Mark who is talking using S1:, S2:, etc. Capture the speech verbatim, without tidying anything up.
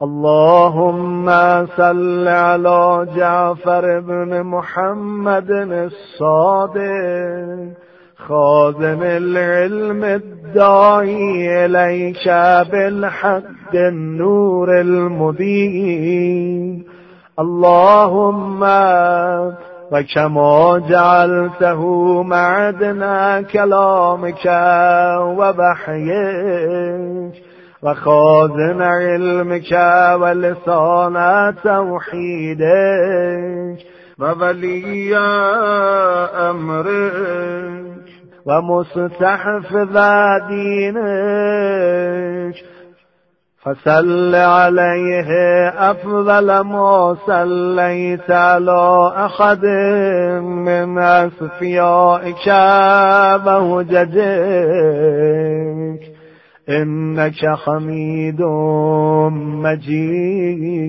S1: اللهم صل على جعفر بن محمد الصادق خازن العلم الداعي إليك بالحق النور المبين. اللهم وكما جعلته معدن كلامك ووحيك وخازن علمك ولسان توحيدك وولي أمرك ومستحفظ دينك، فصل عليه أفضل ما صليت على أحد من أصفيائك وهججك إنك حميد مجيد.